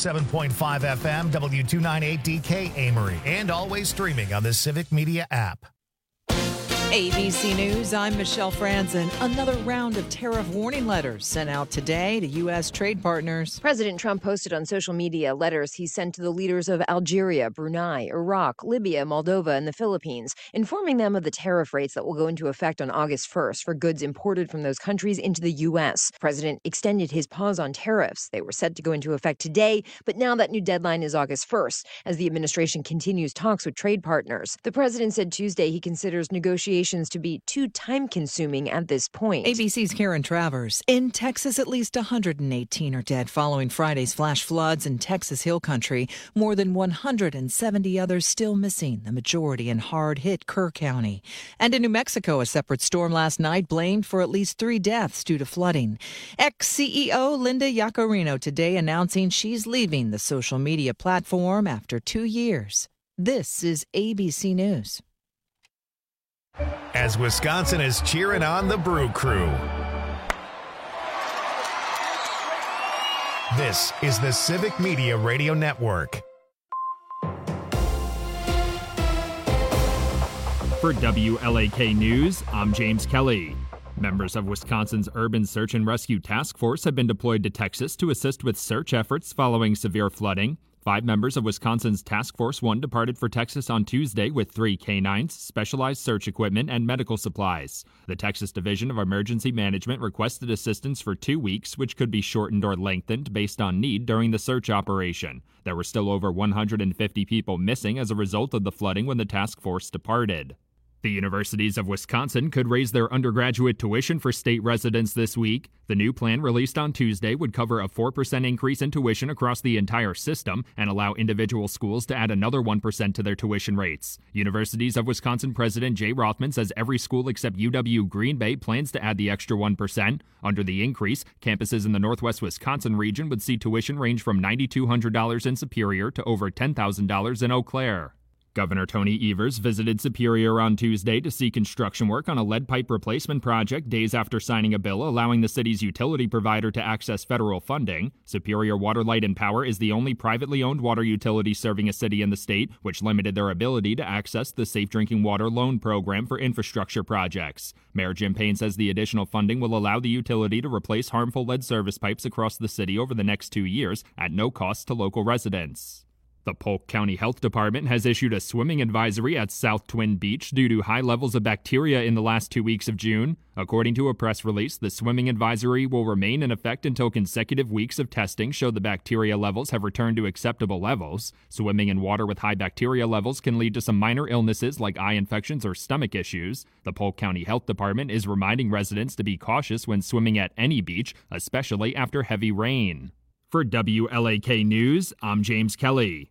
107.5 FM, W298DK Amory, and always streaming on the Civic Media app. ABC News, I'm Michelle Franzen. Another round of tariff warning letters sent out today to U.S. trade partners. President Trump posted on social media letters he sent to the leaders of Algeria, Brunei, Iraq, Libya, Moldova, and the Philippines, informing them of the tariff rates that will go into effect on August 1st for goods imported from those countries into the U.S. The president extended his pause on tariffs. They were set to go into effect today, but now that new deadline is August 1st, as the administration continues talks with trade partners. The president said Tuesday he considers negotiations to be too time-consuming at this point. ABC's Karen Travers. In Texas, at least 118 are dead following Friday's flash floods in Texas Hill Country. More than 170 others still missing, the majority in hard-hit Kerr County. And in New Mexico, a separate storm last night blamed for at least 3 deaths due to flooding. Ex-CEO Linda Yaccarino today announcing she's leaving the social media platform after 2 years. This is ABC News. As Wisconsin is cheering on the Brew Crew. This is the Civic Media Radio Network. For WLAK News, I'm James Kelly. Members of Wisconsin's Urban Search and Rescue Task Force have been deployed to Texas to assist with search efforts following severe flooding. 5 members of Wisconsin's Task Force 1 departed for Texas on Tuesday with 3 canines, specialized search equipment, and medical supplies. The Texas Division of Emergency Management requested assistance for 2 weeks, which could be shortened or lengthened based on need during the search operation. There were still over 150 people missing as a result of the flooding when the task force departed. The universities of Wisconsin could raise their undergraduate tuition for state residents this week. The new plan released on Tuesday would cover a 4% increase in tuition across the entire system and allow individual schools to add another 1% to their tuition rates. Universities of Wisconsin President Jay Rothman says every school except UW Green Bay plans to add the extra 1%. Under the increase, campuses in the Northwest Wisconsin region would see tuition range from $9,200 in Superior to over $10,000 in Eau Claire. Governor Tony Evers visited Superior on Tuesday to see construction work on a lead pipe replacement project days after signing a bill allowing the city's utility provider to access federal funding. Superior Water, Light, and Power is the only privately owned water utility serving a city in the state, which limited their ability to access the Safe Drinking Water Loan Program for infrastructure projects. Mayor Jim Payne says the additional funding will allow the utility to replace harmful lead service pipes across the city over the next 2 years at no cost to local residents. The Polk County Health Department has issued a swimming advisory at South Twin Beach due to high levels of bacteria in the last 2 weeks of June. According to a press release, the swimming advisory will remain in effect until consecutive weeks of testing show the bacteria levels have returned to acceptable levels. Swimming in water with high bacteria levels can lead to some minor illnesses like eye infections or stomach issues. The Polk County Health Department is reminding residents to be cautious when swimming at any beach, especially after heavy rain. For WLAK News, I'm James Kelly.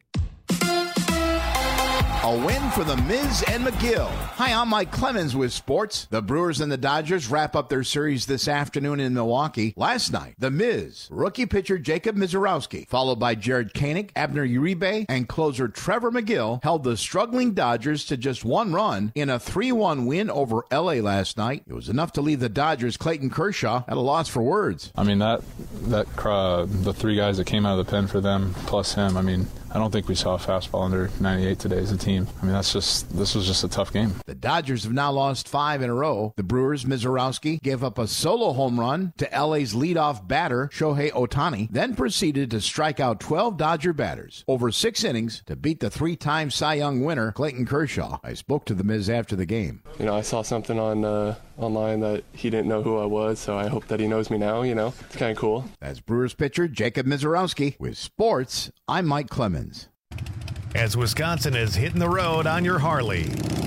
A win for the Miz and McGill. Hi, I'm Mike Clemens with sports. The Brewers and the Dodgers wrap up their series this afternoon in Milwaukee. Last night, the Miz, rookie pitcher Jacob Misiorowski, followed by Jared Koenig, Abner Uribe, and closer Trevor McGill, held the struggling Dodgers to just 1 run in a 3-1 win over L.A. last night. It was enough to leave the Dodgers' Clayton Kershaw at a loss for words. I mean, the 3 guys that came out of the pen for them, plus him, I don't think we saw a fastball under 98 today as a team. This was just a tough game. The Dodgers have now lost 5 in a row. The Brewers' Misiorowski gave up a solo home run to LA's leadoff batter, Shohei Ohtani, then proceeded to strike out 12 Dodger batters over 6 innings to beat the 3-time Cy Young winner, Clayton Kershaw. I spoke to the Miz after the game. I saw something on online that he didn't know who I was, so I hope that he knows me now, It's kind of cool. That's Brewers pitcher Jacob Misiorowski. With sports, I'm Mike Clemens. As Wisconsin is hitting the road on your Harley.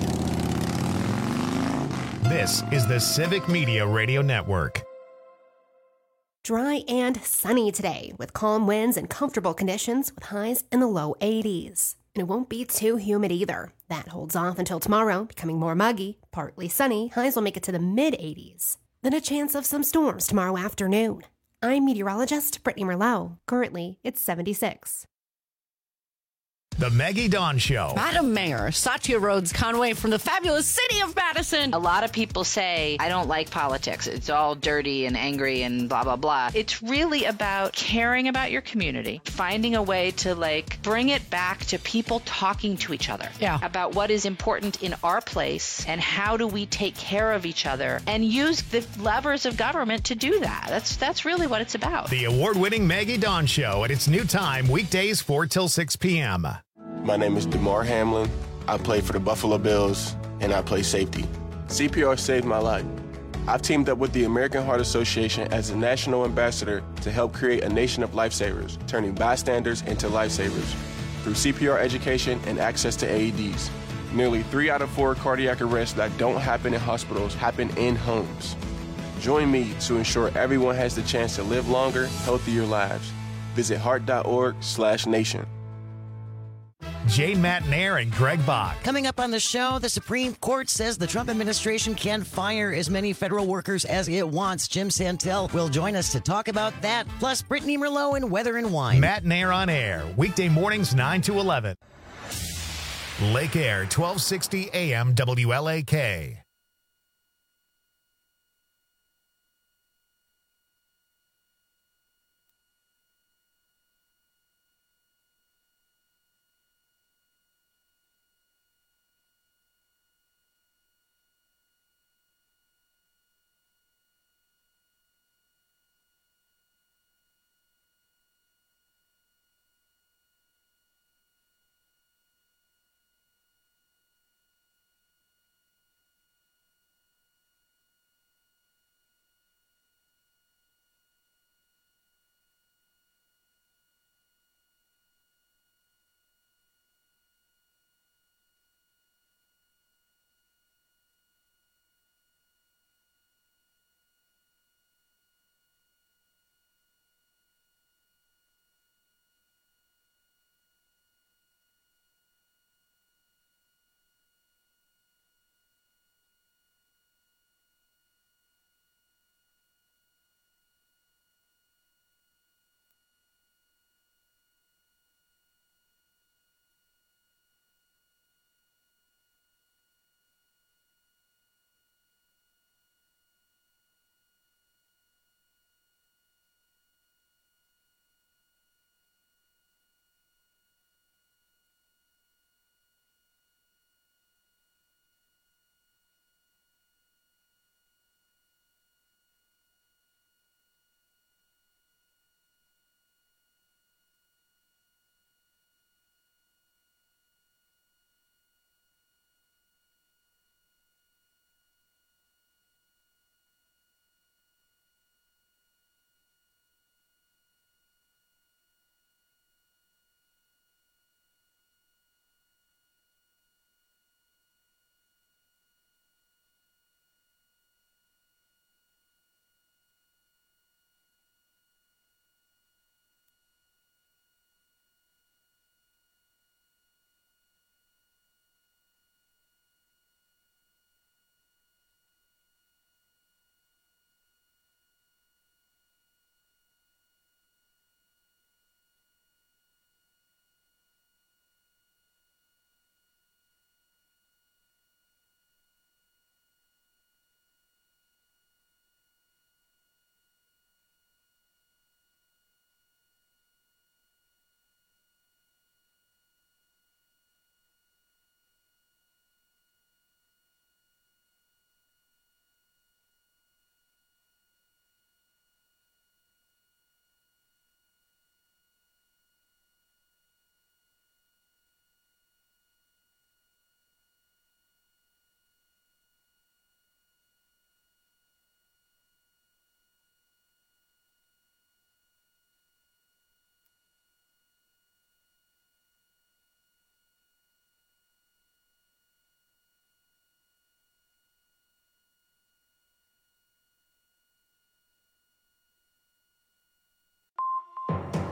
This is the Civic Media Radio Network. Dry and sunny today with calm winds and comfortable conditions with highs in the low 80s. And it won't be too humid either. That holds off until tomorrow, becoming more muggy, partly sunny. Highs will make it to the mid-80s. Then a chance of some storms tomorrow afternoon. I'm meteorologist Brittany Merlot. Currently, it's 76. The Maggie Dawn Show. Madam Mayor, Satya Rhodes Conway from the fabulous city of Madison. A lot of people say, I don't like politics. It's all dirty and angry and blah, blah, blah. It's really about caring about your community, finding a way to bring it back to people talking to each other about what is important in our place and how do we take care of each other and use the levers of government to do that. That's really what it's about. The award-winning Maggie Dawn Show at its new time, weekdays 4 till 6 p.m. My name is DeMar Hamlin. I play for the Buffalo Bills, and I play safety. CPR saved my life. I've teamed up with the American Heart Association as a national ambassador to help create a nation of lifesavers, turning bystanders into lifesavers through CPR education and access to AEDs. Nearly 3 out of 4 cardiac arrests that don't happen in hospitals happen in homes. Join me to ensure everyone has the chance to live longer, healthier lives. Visit heart.org/nation. Jane Matnair and Greg Bach. Coming up on the show, the Supreme Court says the Trump administration can fire as many federal workers as it wants. Jim Santel will join us to talk about that, plus Brittany Merlot and Weather and Wine. Matnair on air, weekday mornings 9 to 11. Lake Air, 1260 AM WLAK.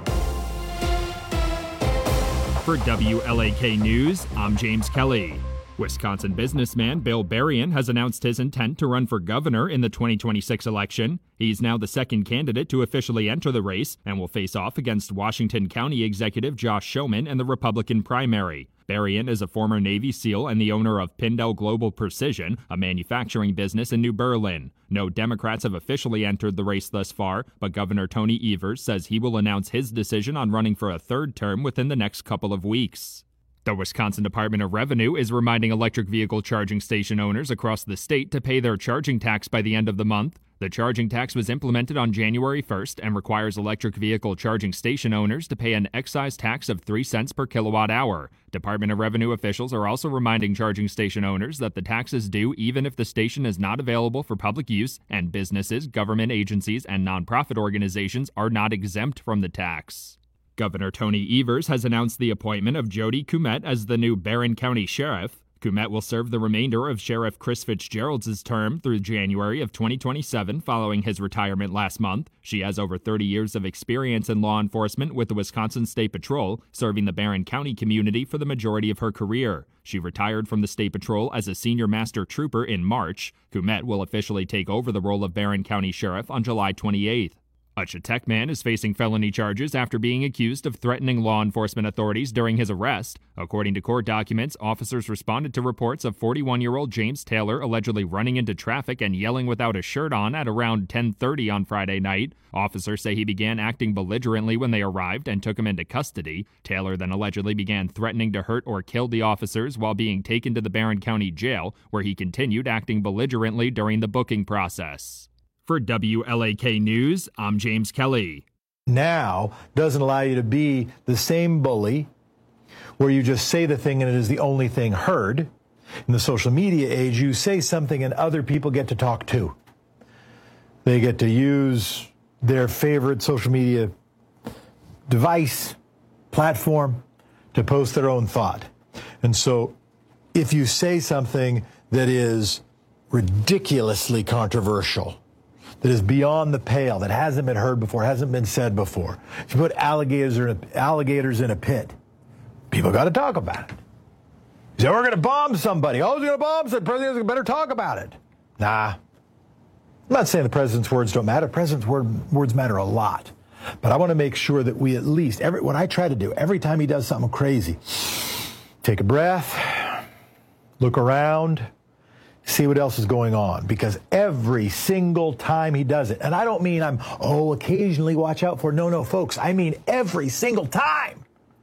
For WLAK News, I'm James Kelly. Wisconsin businessman Bill Berrien has announced his intent to run for governor in the 2026 election. He's now the second candidate to officially enter the race and will face off against Washington County Executive Josh Schoeman in the Republican primary. Berrien is a former Navy SEAL and the owner of Pindell Global Precision, a manufacturing business in New Berlin. No Democrats have officially entered the race thus far, but Governor Tony Evers says he will announce his decision on running for a third term within the next couple of weeks. The Wisconsin Department of Revenue is reminding electric vehicle charging station owners across the state to pay their charging tax by the end of the month. The charging tax was implemented on January 1st and requires electric vehicle charging station owners to pay an excise tax of 3 cents per kilowatt hour. Department of Revenue officials are also reminding charging station owners that the tax is due even if the station is not available for public use, and businesses, government agencies, and nonprofit organizations are not exempt from the tax. Governor Tony Evers has announced the appointment of Jody Kumet as the new Barron County Sheriff. Kumet will serve the remainder of Sheriff Chris Fitzgerald's term through January of 2027 following his retirement last month. She has over 30 years of experience in law enforcement with the Wisconsin State Patrol, serving the Barron County community for the majority of her career. She retired from the State Patrol as a senior master trooper in March. Kumet will officially take over the role of Barron County Sheriff on July 28th. A Chetek man is facing felony charges after being accused of threatening law enforcement authorities during his arrest. According to court documents, officers responded to reports of 41-year-old James Taylor allegedly running into traffic and yelling without a shirt on at around 10:30 on Friday night. Officers say he began acting belligerently when they arrived and took him into custody. Taylor then allegedly began threatening to hurt or kill the officers while being taken to the Barron County Jail, where he continued acting belligerently during the booking process. For WLAK News, I'm James Kelly. Now doesn't allow you to be the same bully where you just say the thing and it is the only thing heard. In the social media age, you say something and other people get to talk too. They get to use their favorite social media device, platform, to post their own thought. And so if you say something that is ridiculously controversial, that is beyond the pale, that hasn't been heard before, hasn't been said before. If you put alligators in a pit, people got to talk about it. You say, we're going to bomb somebody. Oh, who's going to bomb somebody? The president better talk about it. Nah. I'm not saying the president's words don't matter. The president's words matter a lot. But I want to make sure that we at least, what I try to do, every time he does something crazy, take a breath, look around, see what else is going on, because every single time he does it, and I don't mean occasionally watch out for, no, folks, I mean every single time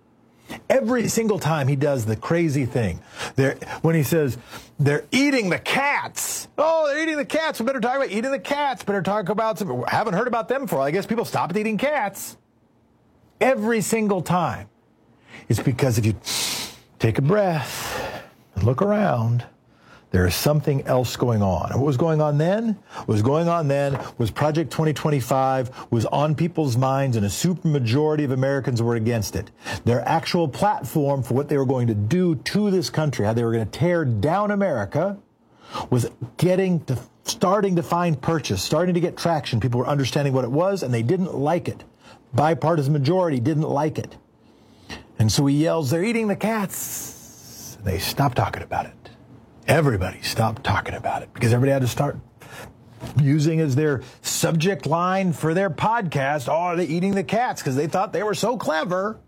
he does the crazy thing. When he says, they're eating the cats. Oh, they're eating the cats. We better talk about eating the cats. Better talk about some, haven't heard about them before. I guess people stopped eating cats. Every single time. It's because if you take a breath and look around, there is something else going on. And what was going on then? What was going on then was Project 2025 was on people's minds, and a supermajority of Americans were against it. Their actual platform for what they were going to do to this country, how they were going to tear down America, was starting to find purchase, starting to get traction. People were understanding what it was, and they didn't like it. Bipartisan majority didn't like it. And so he yells, they're eating the cats. And they stopped talking about it. Everybody stopped talking about it because everybody had to start using as their subject line for their podcast, oh, they're eating the cats, because they thought they were so clever.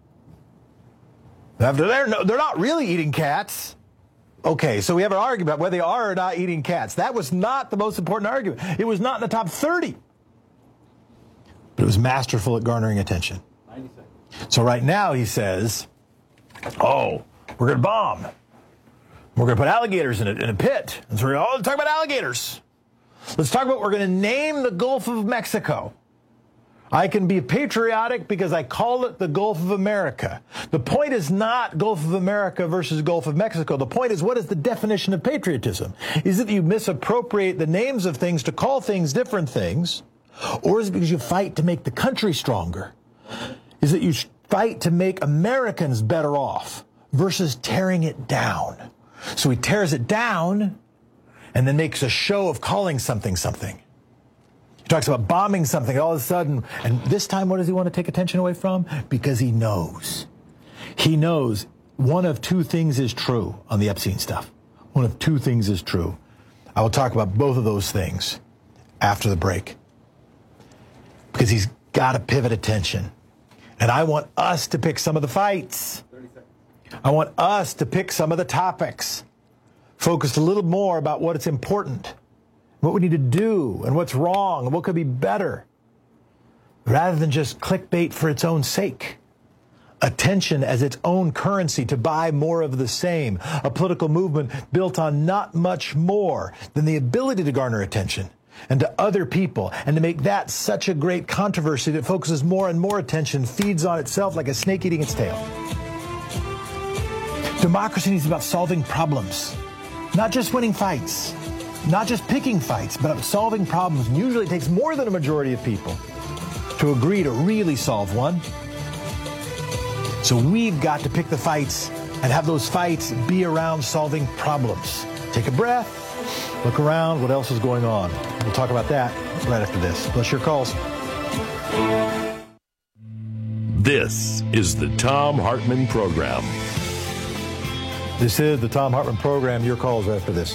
After they're not really eating cats. Okay, so we have an argument about whether they are or not eating cats. That was not the most important argument. It was not in the top 30. But it was masterful at garnering attention. 90 seconds. So right now he says, oh, we're going to bomb. We're going to put alligators in a pit. And so we're going to talk about alligators. Let's talk about, we're going to name the Gulf of Mexico. I can be patriotic because I call it the Gulf of America. The point is not Gulf of America versus Gulf of Mexico. The point is, what is the definition of patriotism? Is it that you misappropriate the names of things to call things different things? Or is it because you fight to make the country stronger? Is it you fight to make Americans better off versus tearing it down? So he tears it down and then makes a show of calling something something. He talks about bombing something all of a sudden. And this time, what does he want to take attention away from? Because he knows. He knows one of two things is true on the Epstein stuff. one of two things is true. I will talk about both of those things after the break. Because he's got to pivot attention. And I want us to pick some of the fights. I want us to pick some of the topics. Focused a little more about what is important, what we need to do, and what's wrong, and what could be better, rather than just clickbait for its own sake. Attention as its own currency to buy more of the same. A political movement built on not much more than the ability to garner attention and to other people, and to make that such a great controversy that focuses more and more attention, feeds on itself like a snake eating its tail. Democracy needs about solving problems, not just winning fights, not just picking fights, but solving problems. And usually it takes more than a majority of people to agree to really solve one. So we've got to pick the fights and have those fights be around solving problems. Take a breath, look around, what else is going on? We'll talk about that right after this. Plus your calls. This is the Thom Hartmann Program. This is the Thom Hartmann Program. Your calls right after this.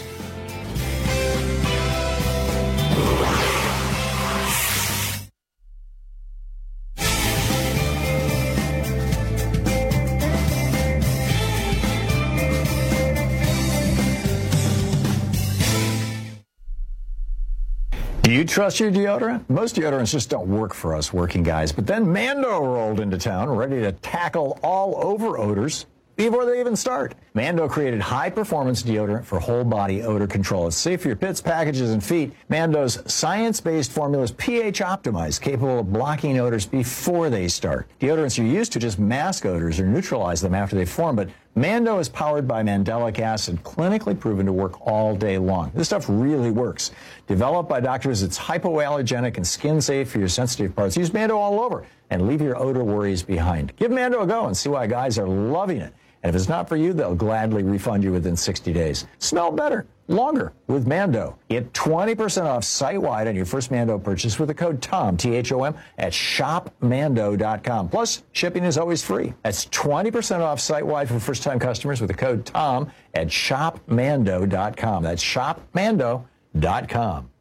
Do you trust your deodorant? Most deodorants just don't work for us working guys. But then Mando rolled into town, ready to tackle all over odors before they even start. Mando created high-performance deodorant for whole-body odor control. It's safe for your pits, packages, and feet. Mando's science-based formula is pH-optimized, capable of blocking odors before they start. Deodorants you're used to just mask odors or neutralize them after they form, but Mando is powered by mandelic acid, clinically proven to work all day long. This stuff really works. Developed by doctors, it's hypoallergenic and skin-safe for your sensitive parts. Use Mando all over and leave your odor worries behind. Give Mando a go and see why guys are loving it. And if it's not for you, they'll gladly refund you within 60 days. Smell better, longer with Mando. Get 20% off site-wide on your first Mando purchase with the code THOM, T-H-O-M, at shopmando.com. Plus, shipping is always free. That's 20% off site-wide for first-time customers with the code THOM at shopmando.com. That's shopmando.com.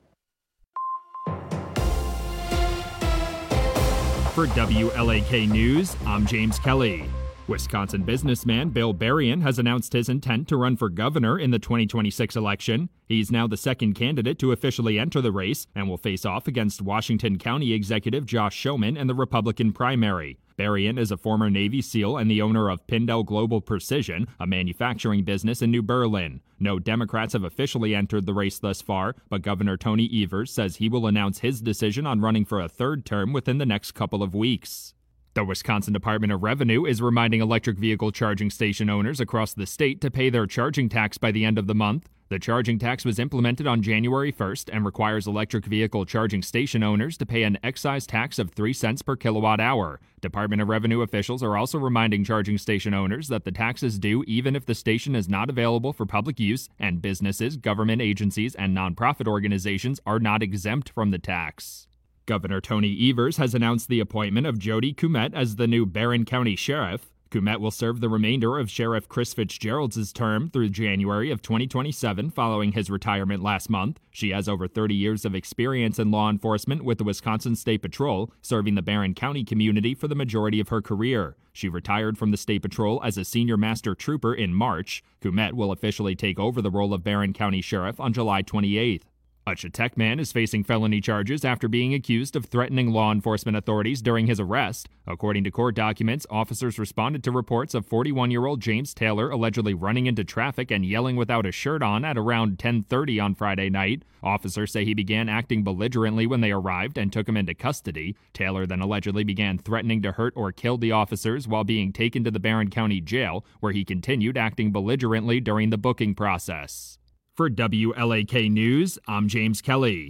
For WLAK News, I'm James Kelly. Wisconsin businessman Bill Berrien has announced his intent to run for governor in the 2026 election. He's now the second candidate to officially enter the race and will face off against Washington County Executive Josh Schoeman in the Republican primary. Berrien is a former Navy SEAL and the owner of Pindell Global Precision, a manufacturing business in New Berlin. No Democrats have officially entered the race thus far, but Governor Tony Evers says he will announce his decision on running for a third term within the next couple of weeks. The Wisconsin Department of Revenue is reminding electric vehicle charging station owners across the state to pay their charging tax by the end of the month. The charging tax was implemented on January 1st and requires electric vehicle charging station owners to pay an excise tax of 3 cents per kilowatt hour. Department of Revenue officials are also reminding charging station owners that the tax is due even if the station is not available for public use, and businesses, government agencies, and nonprofit organizations are not exempt from the tax. Governor Tony Evers has announced the appointment of Jody Kumet as the new Barron County Sheriff. Kumet will serve the remainder of Sheriff Chris Fitzgerald's term through January of 2027 following his retirement last month. She has over 30 years of experience in law enforcement with the Wisconsin State Patrol, serving the Barron County community for the majority of her career. She retired from the State Patrol as a senior master trooper in March. Kumet will officially take over the role of Barron County Sheriff on July 28th. A Chetek man is facing felony charges after being accused of threatening law enforcement authorities during his arrest. According to court documents, officers responded to reports of 41-year-old James Taylor allegedly running into traffic and yelling without a shirt on at around 10:30 on Friday night. Officers say he began acting belligerently when they arrived and took him into custody. Taylor then allegedly began threatening to hurt or kill the officers while being taken to the Barron County Jail, where he continued acting belligerently during the booking process. For WLAK News, I'm James Kelly.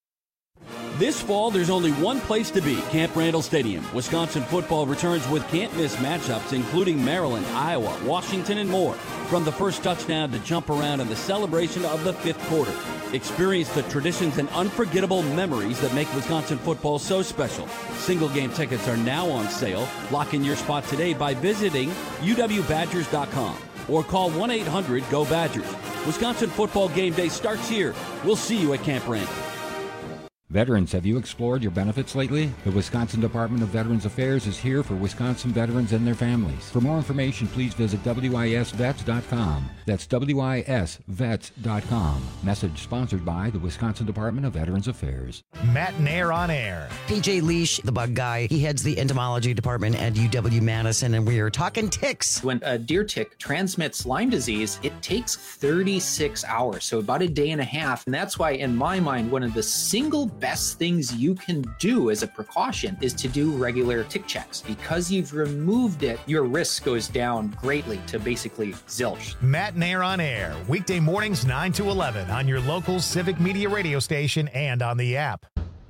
This fall, there's only one place to be, Camp Randall Stadium. Wisconsin football returns with can't-miss matchups, including Maryland, Iowa, Washington, and more. From the first touchdown to jump around in the celebration of the fifth quarter. Experience the traditions and unforgettable memories that make Wisconsin football so special. Single-game tickets are now on sale. Lock in your spot today by visiting uwbadgers.com or call 1-800-GO-BADGERS. Wisconsin Football Game Day starts here. We'll see you at Camp Randall. Veterans, have you explored your benefits lately? The Wisconsin Department of Veterans Affairs is here for Wisconsin veterans and their families. For more information, please visit WISVets.com. That's WISVets.com. Message sponsored by the Wisconsin Department of Veterans Affairs. Matt Nair on air. PJ Leash, the bug guy, he heads the entomology department at UW-Madison, and we are talking ticks. When a deer tick transmits Lyme disease, it takes 36 hours, so about a day and a half. And that's why, in my mind, one of the single best things you can do as a precaution is to do regular tick checks. Because you've removed it, your risk goes down greatly to basically zilch. Matt Nair on air, weekday mornings 9 to 11 on your local Civic Media radio station and on the app.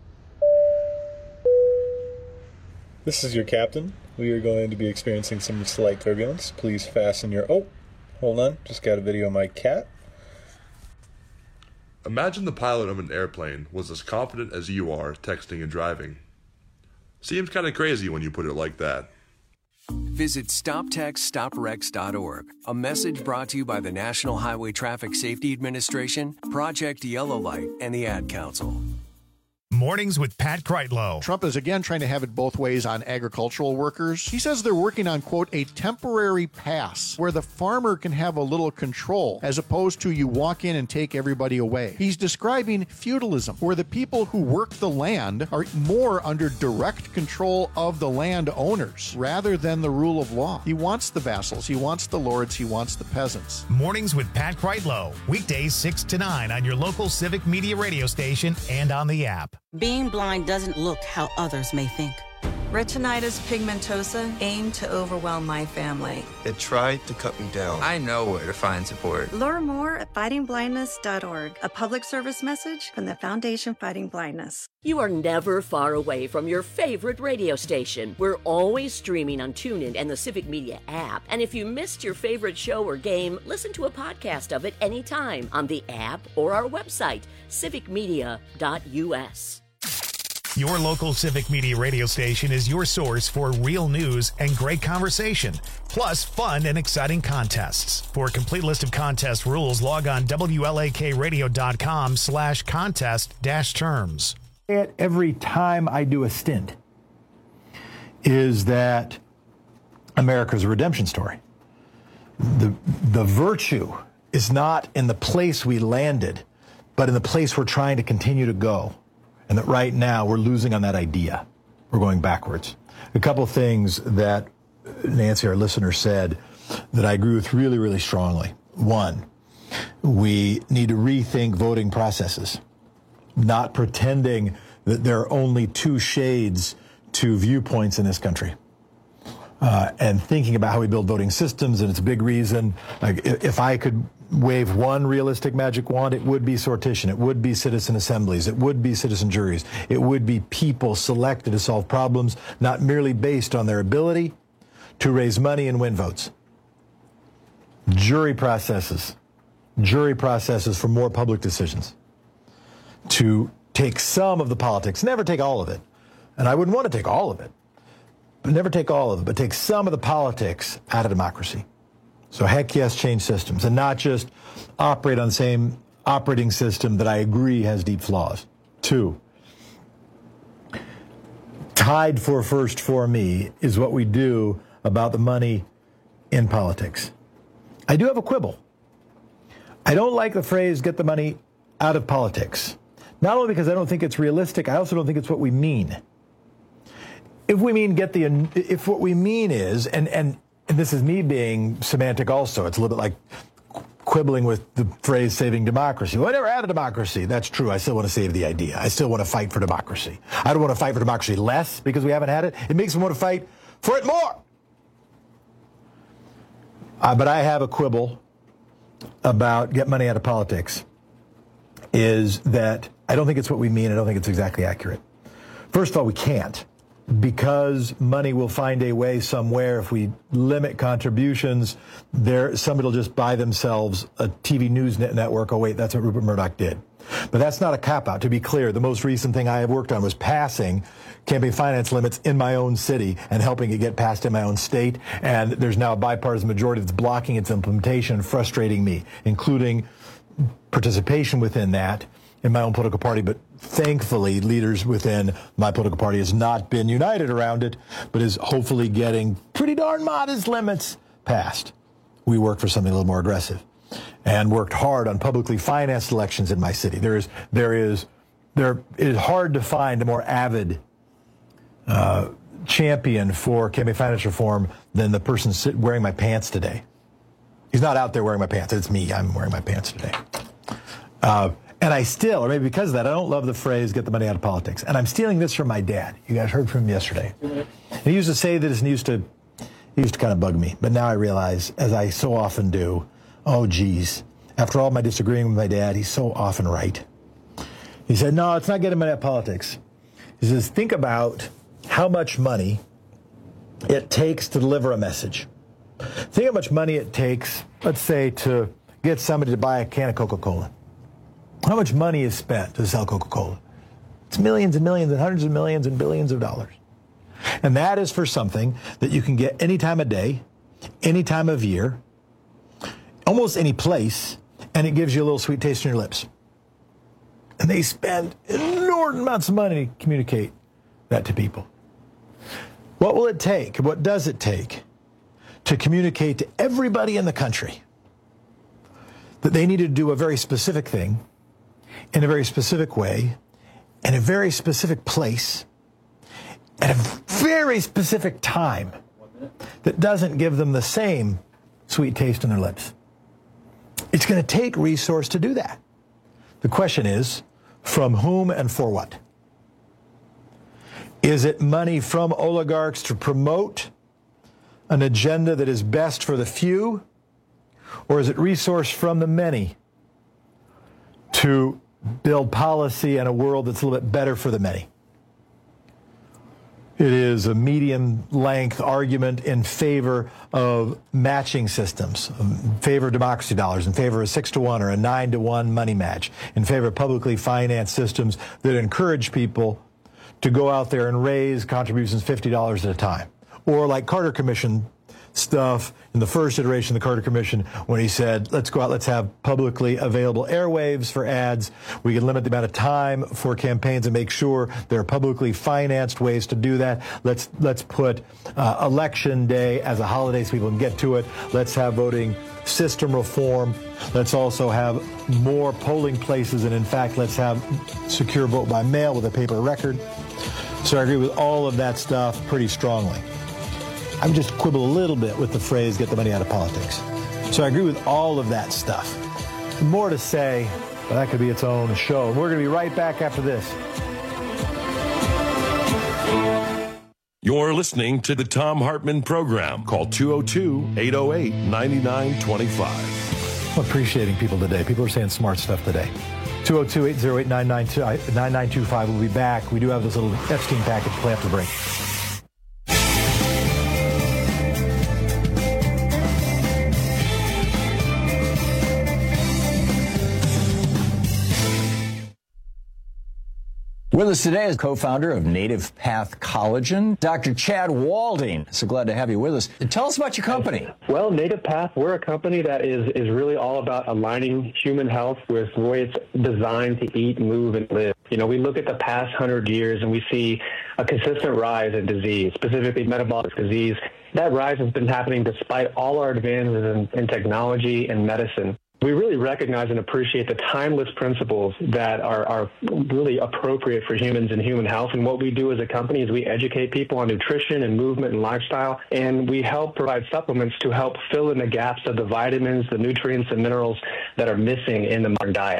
This is your captain. We are going to be experiencing some slight turbulence. Please fasten your... Oh, hold on. Just got a video of my cat. Imagine the pilot of an airplane was as confident as you are texting and driving. Seems kind of crazy when you put it like that. Visit StopTextsStopWrecks.org. A message brought to you by the National Highway Traffic Safety Administration, Project Yellow Light, and the Ad Council. Mornings with Pat Kreitlow. Trump is again trying to have it both ways on agricultural workers. He says they're working on, quote, a temporary pass where the farmer can have a little control as opposed to you walk in and take everybody away. He's describing feudalism, where the people who work the land are more under direct control of the landowners rather than the rule of law. He wants the vassals, he wants the lords, he wants the peasants. Mornings with Pat Kreitlow. Weekdays 6 to 9 on your local Civic Media radio station and on the app. Being blind doesn't look how others may think. Retinitis pigmentosa aimed to overwhelm my family. It tried to cut me down. I know where to find support. Learn more at fightingblindness.org, a public service message from the Foundation Fighting Blindness. You are never far away from your favorite radio station. We're always streaming on TuneIn and the Civic Media app. And if you missed your favorite show or game, listen to a podcast of it anytime on the app or our website, civicmedia.us. Your local Civic Media radio station is your source for real news and great conversation, plus fun and exciting contests. For a complete list of contest rules, log on WLAKradio.com/contest-terms. Every time I do a stint is that America's a redemption story. The virtue is not in the place we landed, but in the place we're trying to continue to go. And that right now we're losing on that idea. We're going backwards. A couple of things that Nancy, our listener, said that I agree with really, really strongly. One, we need to rethink voting processes, not pretending that there are only two shades to viewpoints in this country. And thinking about how we build voting systems, and it's a big reason. Like, if I could wave one realistic magic wand, it would be sortition. It would be citizen assemblies. It would be citizen juries. It would be people selected to solve problems, not merely based on their ability to raise money and win votes. Jury processes for more public decisions. To take some of the politics, never take all of it. And I wouldn't want to take all of it. But never take all of it, but take some of the politics out of democracy. So heck yes, change systems, and not just operate on the same operating system that I agree has deep flaws. Two, tied for first for me is what we do about the money in politics. I do have a quibble. I don't like the phrase, get the money out of politics. Not only because I don't think it's realistic, I also don't think it's what we mean. If we mean if what we mean is, and this is me being semantic also, it's a little bit like quibbling with the phrase saving democracy. Well, I never had a democracy. That's true. I still want to save the idea. I still want to fight for democracy. I don't want to fight for democracy less because we haven't had it. It makes me want to fight for it more. But I have a quibble about get money out of politics, is that I don't think it's what we mean. I don't think it's exactly accurate. First of all, we can't. because money will find a way somewhere. If we limit contributions, somebody will just buy themselves a TV news network. Oh, wait, that's what Rupert Murdoch did. But that's not a cop-out. To be clear, the most recent thing I have worked on was passing campaign finance limits in my own city and helping it get passed in my own state. And there's now a bipartisan majority that's blocking its implementation, frustrating me, including participation within that in my own political party. But thankfully, leaders within my political party has not been united around it, but is hopefully getting pretty darn modest limits passed. We work for something a little more aggressive and worked hard on publicly financed elections in my city. It is hard to find a more avid champion for campaign finance reform than the person wearing my pants today. He's not out there wearing my pants. It's me. I'm wearing my pants today. And I still, or maybe because of that, I don't love the phrase, get the money out of politics. And I'm stealing this from my dad. You guys heard from him yesterday. He used to say this, and he used to kind of bug me. But now I realize, as I so often do, oh, geez, after all my disagreeing with my dad, he's so often right. He said, no, it's not getting money out of politics. He says, think about how much money it takes to deliver a message. Think how much money it takes, let's say, to get somebody to buy a can of Coca-Cola. How much money is spent to sell Coca-Cola? It's millions and millions and hundreds of millions and billions of dollars. And that is for something that you can get any time of day, any time of year, almost any place, and it gives you a little sweet taste in your lips. And they spend inordinate amounts of money to communicate that to people. What will it take? What does it take to communicate to everybody in the country that they need to do a very specific thing in a very specific way, in a very specific place, at a very specific time that doesn't give them the same sweet taste in their lips? It's going to take resource to do that. The question is, from whom and for what? Is it money from oligarchs to promote an agenda that is best for the few? Or is it resource from the many to build policy and a world that's a little bit better for the many? It is a medium-length argument in favor of matching systems, in favor of democracy dollars, in favor of 6-to-1 or a 9-to-1 money match, in favor of publicly financed systems that encourage people to go out there and raise contributions $50 at a time. Or like Carter Commission stuff in the first iteration of the Carter Commission, when he said, let's go out, let's have publicly available airwaves for ads. We can limit the amount of time for campaigns and make sure there are publicly financed ways to do that. Let's put election day as a holiday so people can get to it. Let's have voting system reform. Let's also have more polling places, and in fact, let's have secure vote by mail with a paper record. So I agree with all of that stuff pretty strongly. I would just quibble a little bit with the phrase, get the money out of politics. So I agree with all of that stuff. More to say, but that could be its own show. And we're going to be right back after this. You're listening to the Thom Hartmann Program. Call 202-808-9925. I'm appreciating people today. People are saying smart stuff today. 202-808-9925. We'll be back. We do have this little Epstein package to play after the break. With us today is co-founder of Native Path Collagen, Dr. Chad Walding. So glad to have you with us. Tell us about your company. Well, Native Path, we're a company that is really all about aligning human health with the way it's designed to eat, move, and live. You know, we look at the past 100 years and we see a consistent rise in disease, specifically metabolic disease. That rise has been happening despite all our advances in technology and medicine. We really recognize and appreciate the timeless principles that are really appropriate for humans and human health. And what we do as a company is we educate people on nutrition and movement and lifestyle, and we help provide supplements to help fill in the gaps of the vitamins, the nutrients, and minerals that are missing in the modern diet.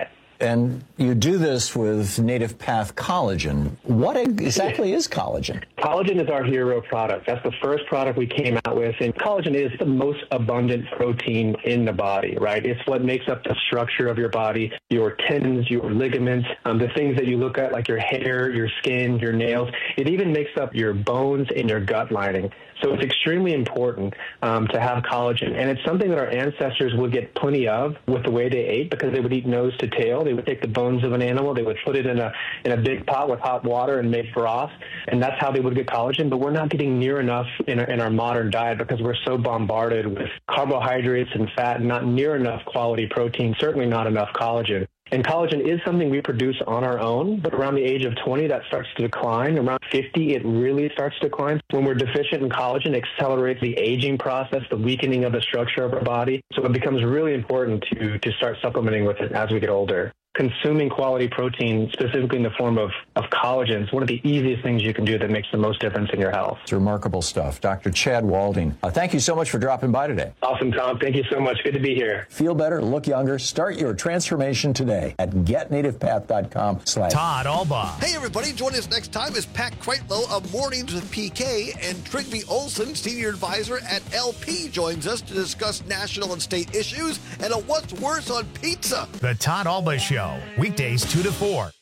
And you do this with Native Path Collagen. What exactly is collagen? Collagen is our hero product. That's the first product we came out with. And collagen is the most abundant protein in the body, right? It's what makes up the structure of your body, your tendons, your ligaments, the things that you look at, like your hair, your skin, your nails. It even makes up your bones and your gut lining. So it's extremely important to have collagen. And it's something that our ancestors would get plenty of with the way they ate, because they would eat nose to tail. They would take the bones of an animal, they would put it in a big pot with hot water and make broth, and that's how they would get collagen. But we're not getting near enough in our modern diet because we're so bombarded with carbohydrates and fat, and not near enough quality protein, certainly not enough collagen. And collagen is something we produce on our own, but around the age of 20, that starts to decline. Around 50, it really starts to decline. When we're deficient in collagen, it accelerates the aging process, the weakening of the structure of our body. So it becomes really important to start supplementing with it as we get older. Consuming quality protein, specifically in the form of collagen, is one of the easiest things you can do that makes the most difference in your health. It's remarkable stuff. Dr. Chad Walding, thank you so much for dropping by today. Awesome, Tom. Thank you so much. Good to be here. Feel better, look younger. Start your transformation today at getnativepath.com/. Todd Albaugh. Hey, everybody. Join us next time as Pat Kreitlow of Mornings with PK and Trygve Olson, Senior Advisor at LP, joins us to discuss national and state issues and a what's worse on pizza. The Todd Albaugh Show. Weekdays 2 to 4.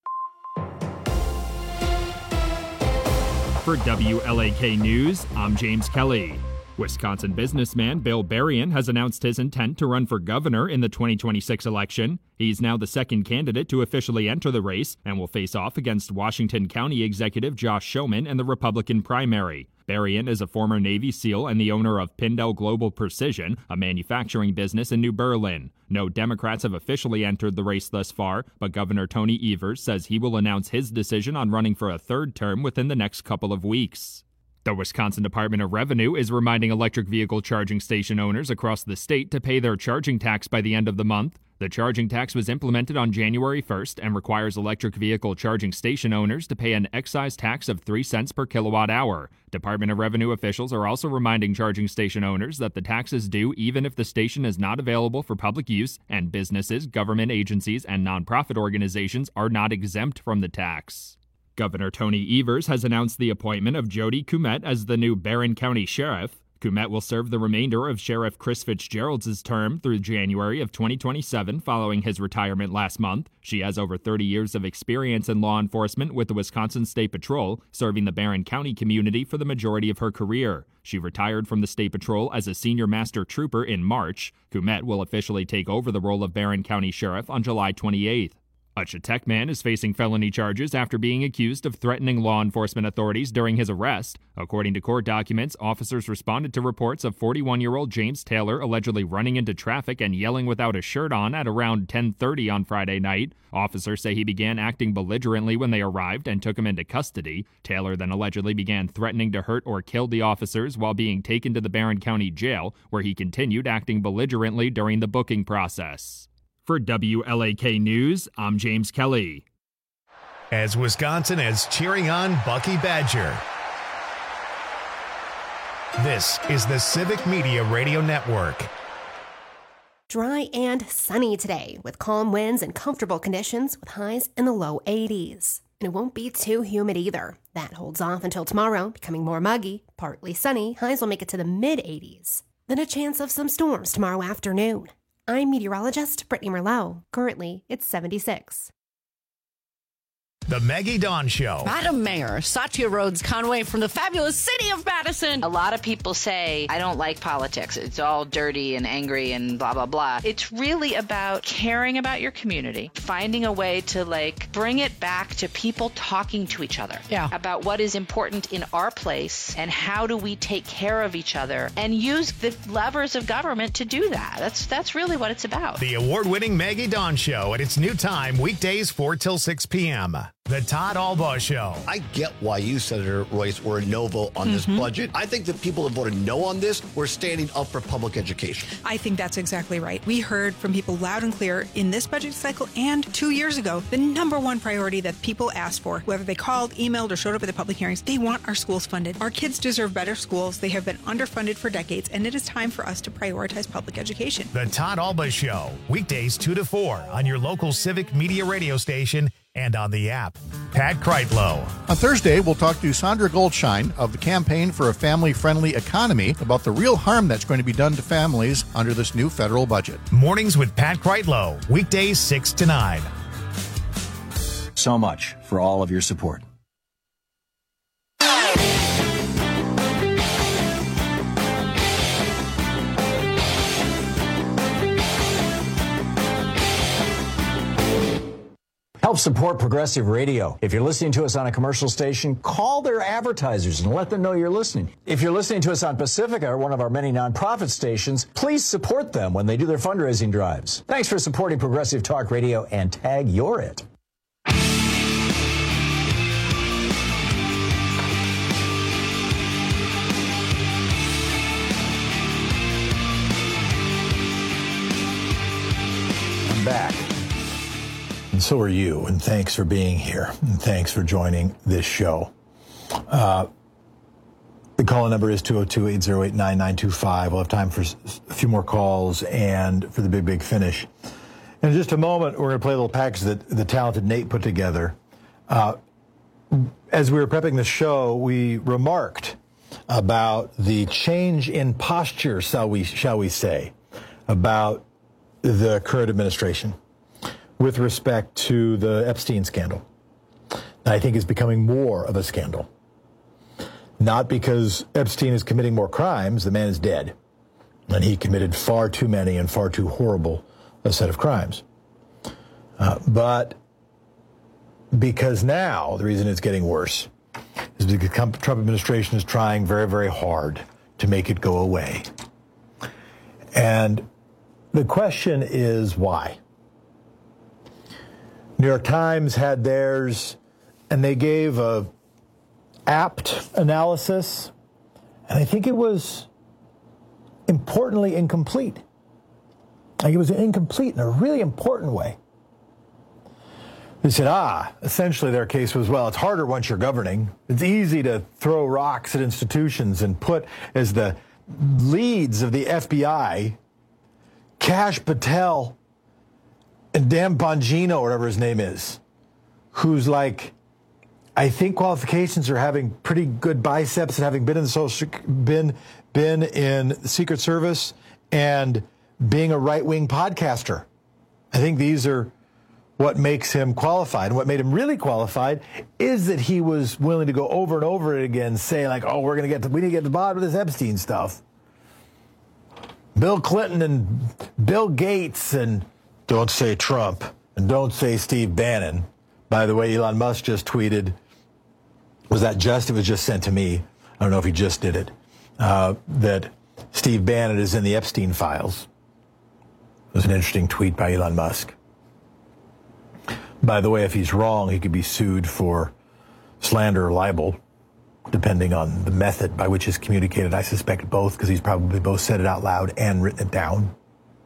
For WLAK News, I'm James Kelly. Wisconsin businessman Bill Berrien has announced his intent to run for governor in the 2026 election. He's now the second candidate to officially enter the race and will face off against Washington County Executive Josh Schoeman in the Republican primary. Berrien is a former Navy SEAL and the owner of Pindell Global Precision, a manufacturing business in New Berlin. No Democrats have officially entered the race thus far, but Governor Tony Evers says he will announce his decision on running for a third term within the next couple of weeks. The Wisconsin Department of Revenue is reminding electric vehicle charging station owners across the state to pay their charging tax by the end of the month. The charging tax was implemented on January 1st and requires electric vehicle charging station owners to pay an excise tax of 3 cents per kilowatt hour. Department of Revenue officials are also reminding charging station owners that the tax is due even if the station is not available for public use, and businesses, government agencies, and nonprofit organizations are not exempt from the tax. Governor Tony Evers has announced the appointment of Jody Kumet as the new Barron County Sheriff. Kumet will serve the remainder of Sheriff Chris Fitzgerald's term through January of 2027 following his retirement last month. She has over 30 years of experience in law enforcement with the Wisconsin State Patrol, serving the Barron County community for the majority of her career. She retired from the State Patrol as a senior master trooper in March. Kumet will officially take over the role of Barron County Sheriff on July 28th. A Chetek man is facing felony charges after being accused of threatening law enforcement authorities during his arrest. According to court documents, officers responded to reports of 41-year-old James Taylor allegedly running into traffic and yelling without a shirt on at around 10:30 on Friday night. Officers say he began acting belligerently when they arrived and took him into custody. Taylor then allegedly began threatening to hurt or kill the officers while being taken to the Barron County Jail, where he continued acting belligerently during the booking process. For WLAK News, I'm James Kelly. As Wisconsin is cheering on Bucky Badger, this is the Civic Media Radio Network. Dry and sunny today with calm winds and comfortable conditions with highs in the low 80s. And it won't be too humid either. That holds off until tomorrow, becoming more muggy, partly sunny. Highs will make it to the mid-80s. Then a chance of some storms tomorrow afternoon. I'm meteorologist Brittany Merlot. Currently, it's 76. The Maggie Dawn Show. Madam Mayor, Satya Rhodes Conway from the fabulous city of Madison. A lot of people say, I don't like politics. It's all dirty and angry and blah, blah, blah. It's really about caring about your community, finding a way to bring it back to people talking to each other about what is important in our place and how do we take care of each other and use the levers of government to do that. That's really what it's about. The award-winning Maggie Dawn Show at its new time, weekdays 4 till 6 p.m. The Todd Albaugh Show. I get why you, Senator Royce, were a no vote on this budget. I think the people that voted no on this were standing up for public education. I think that's exactly right. We heard from people loud and clear in this budget cycle and 2 years ago, the number one priority that people asked for, whether they called, emailed, or showed up at the public hearings, they want our schools funded. Our kids deserve better schools. They have been underfunded for decades, and it is time for us to prioritize public education. The Todd Albaugh Show, weekdays 2 to 4 on your local civic media radio station and on the app. Pat Kreitlow. On Thursday, we'll talk to Sandra Goldschein of the Campaign for a Family-Friendly Economy about the real harm that's going to be done to families under this new federal budget. Mornings with Pat Kreitlow, weekdays 6 to 9. So much for all of your support. Help support Progressive Radio. If you're listening to us on a commercial station, call their advertisers and let them know you're listening. If you're listening to us on Pacifica, or one of our many nonprofit stations, please support them when they do their fundraising drives. Thanks for supporting Progressive Talk Radio, and tag you're it. I'm back. And so are you, and thanks for being here, and thanks for joining this show. The call-in number is 202-808-9925. We'll have time for a few more calls and for the big finish. And in just a moment, we're going to play a little package that the talented Nate put together. As we were prepping the show, we remarked about the change in posture, shall we say, about the current administration with respect to the Epstein scandal. I think is becoming more of a scandal. Not because Epstein is committing more crimes, the man is dead. And he committed far too many and far too horrible a set of crimes. But because now, the reason it's getting worse is because the Trump administration is trying very, very hard to make it go away. And the question is why? New York Times had theirs, and they gave a apt analysis, and I think it was importantly incomplete. Like, it was incomplete in a really important way. They said, essentially their case was, well, it's harder once you're governing. It's easy to throw rocks at institutions and put as the leads of the FBI, Kash Patel and Dan Bongino, whatever his name is, who's like, I think qualifications are having pretty good biceps and having been in the been in the Secret Service and being a right-wing podcaster. I think these are what makes him qualified. And what made him really qualified is that he was willing to go over and over it again, say like, oh, we need to get to the bottom of this Epstein stuff. Bill Clinton and Bill Gates, and don't say Trump, and don't say Steve Bannon. By the way, Elon Musk just tweeted, it was just sent to me. I don't know if he just did it, that Steve Bannon is in the Epstein files. It was an interesting tweet by Elon Musk. By the way, if he's wrong, he could be sued for slander or libel, depending on the method by which it's communicated. I suspect both, because he's probably both said it out loud and written it down.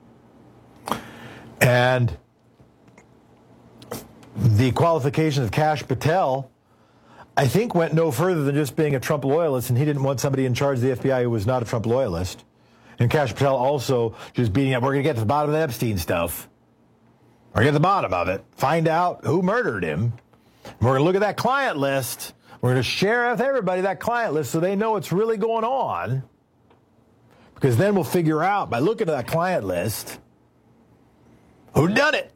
And the qualifications of Kash Patel, I think, went no further than just being a Trump loyalist, and he didn't want somebody in charge of the FBI who was not a Trump loyalist. And Kash Patel also just beating up, we're going to get to the bottom of the Epstein stuff. We're going to get to the bottom of it, find out who murdered him. We're going to look at that client list. We're going to share with everybody that client list so they know what's really going on. Because then we'll figure out, by looking at that client list, who done it.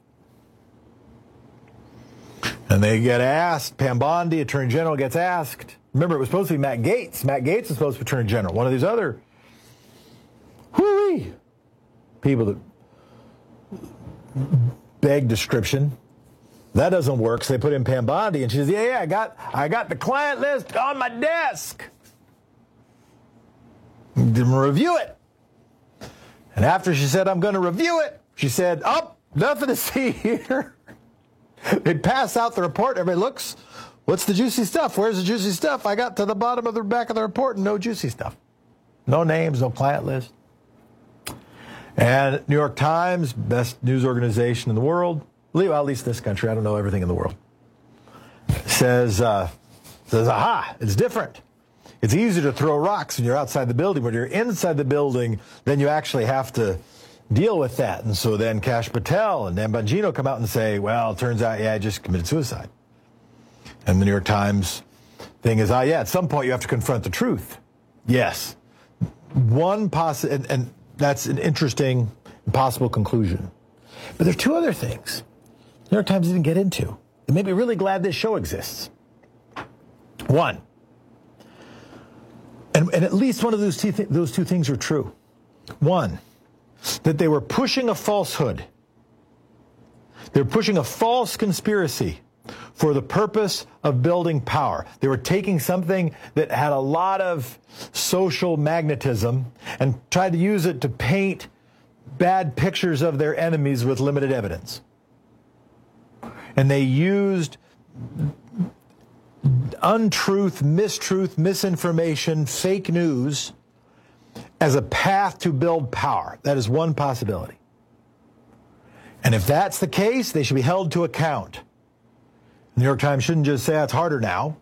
And they get asked, Pam Bondi, Attorney General, gets asked. Remember, it was supposed to be Matt Gaetz. Matt Gaetz is supposed to be Attorney General. One of these other people that beg description. That doesn't work, so they put in Pam Bondi, and she says, yeah, I got the client list on my desk. Didn't review it. And after she said, I'm going to review it, she said, nothing to see here. They'd pass out the report. Everybody looks. What's the juicy stuff? Where's the juicy stuff? I got to the bottom of the back of the report and no juicy stuff. No names, no client list. And New York Times, best news organization in the world, well, at least this country, I don't know everything in the world, says, aha, it's different. It's easier to throw rocks when you're outside the building. When you're inside the building, then you actually have to deal with that. And so then Kash Patel and Dan Bongino come out and say, well, it turns out, I just committed suicide. And the New York Times thing is, at some point you have to confront the truth. Yes. And that's an interesting, possible conclusion. But there are two other things the New York Times didn't get into. It made me really glad this show exists. One, and at least one of those two things are true. One, that they were pushing a falsehood. They were pushing a false conspiracy for the purpose of building power. They were taking something that had a lot of social magnetism and tried to use it to paint bad pictures of their enemies with limited evidence. And they used untruth, mistruth, misinformation, fake news as a path to build power. That is one possibility. And if that's the case, they should be held to account. The New York Times shouldn't just say it's harder now,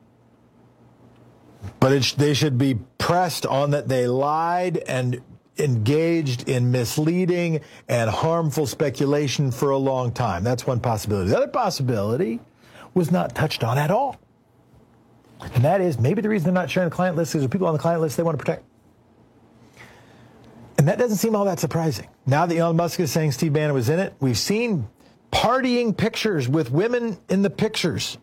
but they should be pressed on that they lied and engaged in misleading and harmful speculation for a long time. That's one possibility. The other possibility was not touched on at all. And that is maybe the reason they're not sharing the client list is there's people on the client list they want to protect. And that doesn't seem all that surprising. Now that Elon Musk is saying Steve Bannon was in it, we've seen partying pictures with women in the pictures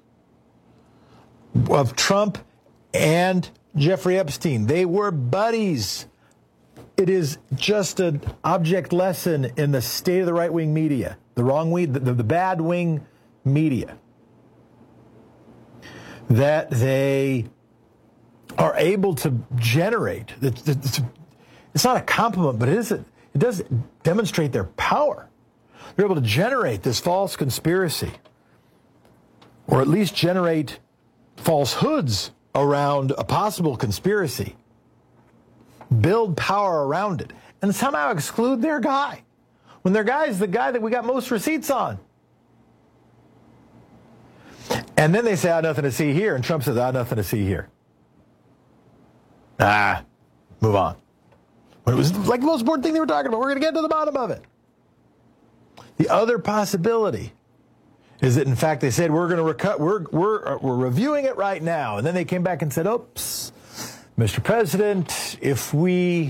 of Trump and Jeffrey Epstein. They were buddies. It is just an object lesson in the state of the right-wing media, the bad wing media, that they are able to generate. It's not a compliment, but it does demonstrate their power. They're able to generate this false conspiracy, or at least generate falsehoods around a possible conspiracy, build power around it, and somehow exclude their guy, when their guy is the guy that we got most receipts on. And then they say, nothing to see here, and Trump says, nothing to see here. Move on. When it was like the most important thing they were talking about, we're going to get to the bottom of it. The other possibility is that, in fact, they said, we're reviewing it right now. And then they came back and said, oops, Mr. President, if we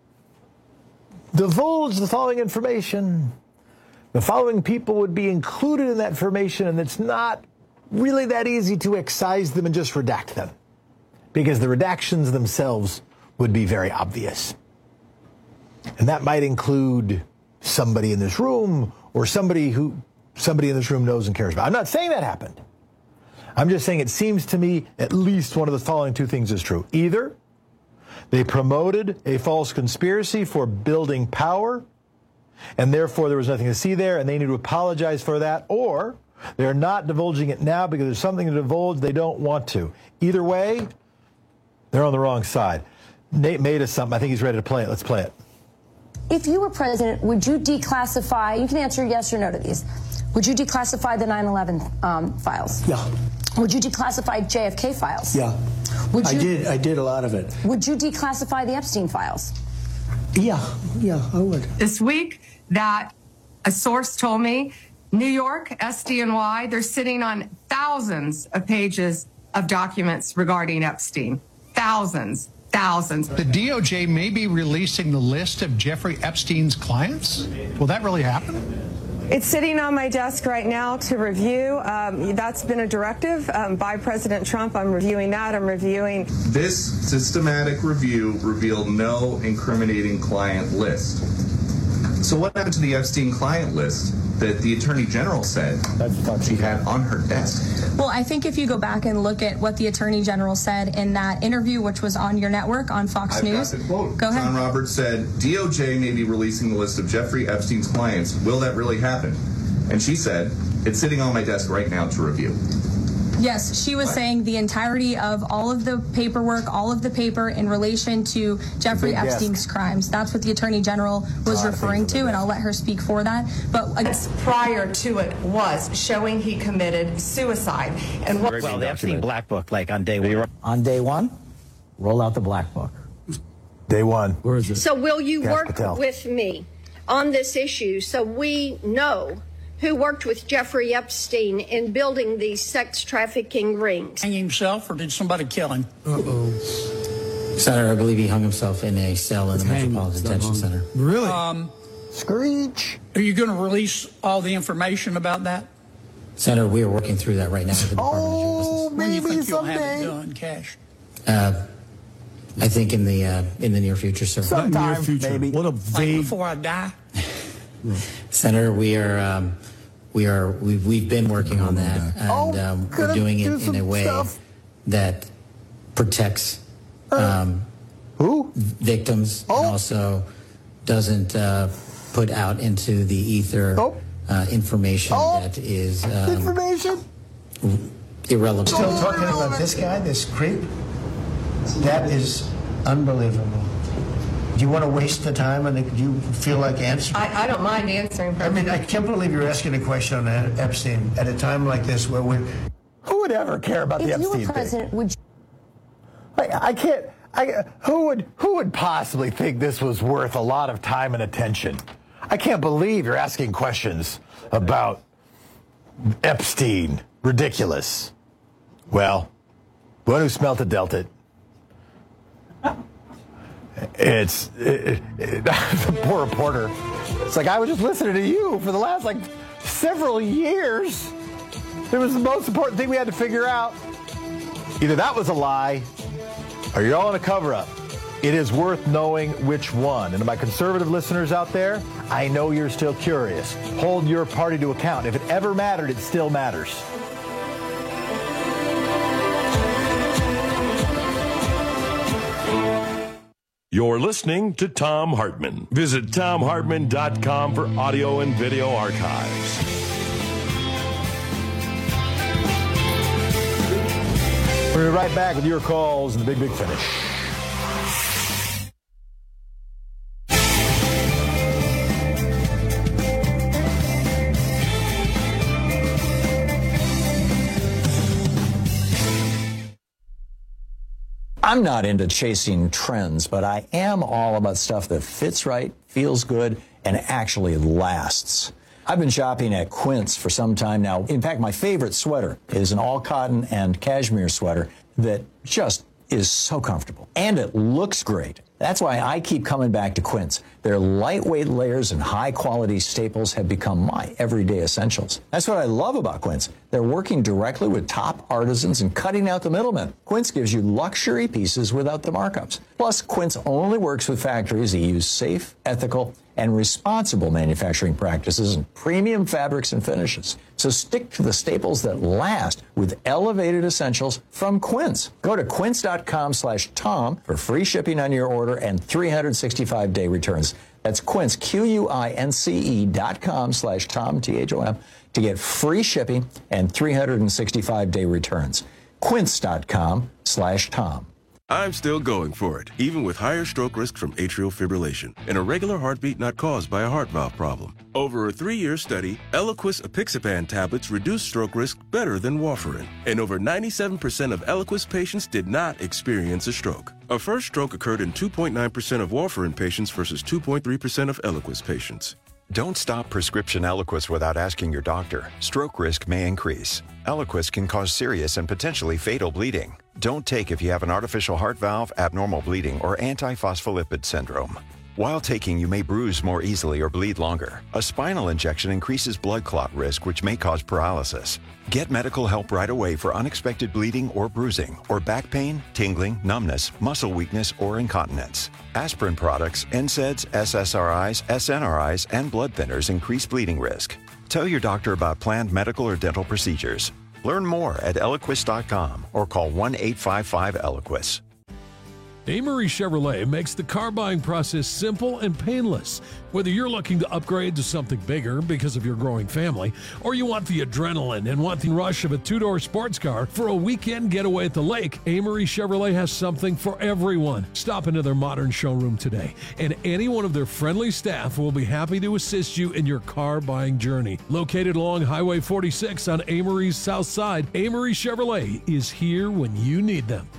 divulge the following information, the following people would be included in that information, and it's not really that easy to excise them and just redact them, because the redactions themselves would be very obvious. And that might include somebody in this room or somebody in this room knows and cares about. I'm not saying that happened. I'm just saying it seems to me at least one of the following two things is true. Either they promoted a false conspiracy for building power, and therefore there was nothing to see there, and they need to apologize for that, or they're not divulging it now because there's something to divulge they don't want to. Either way, they're on the wrong side. Nate made us something. I think he's ready to play it. Let's play it. If you were president, would you declassify, you can answer yes or no to these, would you declassify the 9/11 files? Yeah. Would you declassify JFK files? Yeah. I did a lot of it. Would you declassify the Epstein files? Yeah, I would. This week, that a source told me, New York, SDNY, they're sitting on thousands of pages of documents regarding Epstein. Thousands. The DOJ may be releasing the list of Jeffrey Epstein's clients? Will that really happen? It's sitting on my desk right now to review. That's been a directive by President Trump. I'm reviewing that. I'm reviewing. This systematic review revealed no incriminating client list. So what happened to the Epstein client list that the Attorney General said she had on her desk? Well, I think if you go back and look at what the Attorney General said in that interview, which was on your network, on Fox News. Got the quote. Go ahead. John Roberts said, DOJ may be releasing the list of Jeffrey Epstein's clients. Will that really happen? And she said, it's sitting on my desk right now to review. Yes, she was saying the entirety of all of the paperwork, all of the paper in relation to Jeffrey Epstein's crimes. That's what the Attorney General was referring to, and I'll let her speak for that. But prior to it was showing he committed suicide. And well, the Epstein Black Book, like on day one. On day one, roll out the Black Book. Day one. Where is it? So will you work with me on this issue so we know who worked with Jeffrey Epstein in building these sex trafficking rings? Hang himself, or did somebody kill him? Senator, I believe he hung himself in a cell in the Metropolitan Detention Center. Really? Screech. Are you going to release all the information about that? Senator, we are working through that right now with the Department of Justice. When do you think you'll have it done, Cash? I think in the near future, sir. Sometime, near future. Maybe. What a vague... Like before I die? Senator, we've been working on that, and we're doing it in a way that protects victims and also doesn't put out into the ether information that is irrelevant. Still talking about this guy, this creep? That is unbelievable. Do you want to waste the time, and do you feel like answering? I don't mind answering. I mean, I can't believe you're asking a question on Epstein at a time like this where we're... Who would ever care about the Epstein you were president, thing? Would you... Who would possibly think this was worth a lot of time and attention? I can't believe you're asking questions about Epstein. Ridiculous. Well, one who smelt it dealt it. The poor reporter. It's like, I was just listening to you for the last, several years. It was the most important thing we had to figure out. Either that was a lie, or you're all in a cover-up. It is worth knowing which one. And to my conservative listeners out there, I know you're still curious. Hold your party to account. If it ever mattered, it still matters. You're listening to Thom Hartmann. Visit ThomHartmann.com for audio and video archives. We'll be right back with your calls and the Big Finish. I'm not into chasing trends, but I am all about stuff that fits right, feels good, and actually lasts. I've been shopping at Quince for some time now. In fact, my favorite sweater is an all-cotton and cashmere sweater that just is so comfortable. And it looks great. That's why I keep coming back to Quince. Their lightweight layers and high-quality staples have become my everyday essentials. That's what I love about Quince. They're working directly with top artisans and cutting out the middlemen. Quince gives you luxury pieces without the markups. Plus, Quince only works with factories that use safe, ethical, and responsible manufacturing practices and premium fabrics and finishes. So stick to the staples that last with elevated essentials from Quince. Go to quince.com/Tom for free shipping on your order and 365-day returns. That's Quince, QUINCE.com/Tom, THOM, to get free shipping and 365-day returns. Quince.com/Tom. I'm still going for it, even with higher stroke risk from atrial fibrillation, an irregular heartbeat not caused by a heart valve problem. Over a 3-year study, Eliquis apixaban tablets reduced stroke risk better than warfarin, and over 97% of Eliquis patients did not experience a stroke. A first stroke occurred in 2.9% of warfarin patients versus 2.3% of Eliquis patients. Don't stop prescription Eliquis without asking your doctor. Stroke risk may increase. Eliquis can cause serious and potentially fatal bleeding. Don't take if you have an artificial heart valve, abnormal bleeding, or antiphospholipid syndrome. While taking, you may bruise more easily or bleed longer. A spinal injection increases blood clot risk, which may cause paralysis. Get medical help right away for unexpected bleeding or bruising, or back pain, tingling, numbness, muscle weakness, or incontinence. Aspirin products, NSAIDs, SSRIs, SNRIs, and blood thinners increase bleeding risk. Tell your doctor about planned medical or dental procedures. Learn more at Eliquis.com or call 1-855-ELIQUIS. Amory Chevrolet makes the car buying process simple and painless. Whether you're looking to upgrade to something bigger because of your growing family, or you want the adrenaline and want the rush of a two-door sports car for a weekend getaway at the lake, Amory Chevrolet has something for everyone. Stop into their modern showroom today, and any one of their friendly staff will be happy to assist you in your car buying journey. Located along Highway 46 on Amory's south side, Amory Chevrolet is here when you need them.